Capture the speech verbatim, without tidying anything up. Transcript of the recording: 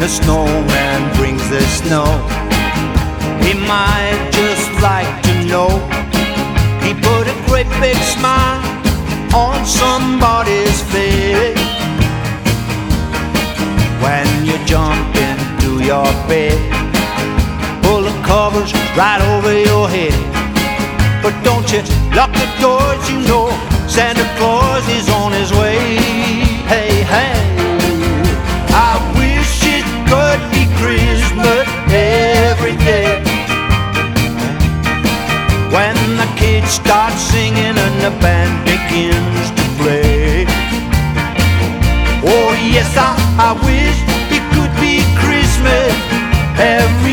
the snowman brings the snow. He might just like to know he put a great big smile on somebody's face. When you jump into your bed, pull the covers right over your head, but don't you lock the doors, you know Santa Claus is on his way. Hey, hey, I wish it could be Christmas every day, when the kids start singing and the band begins to play. Oh yes, I, I wish it could be Christmas every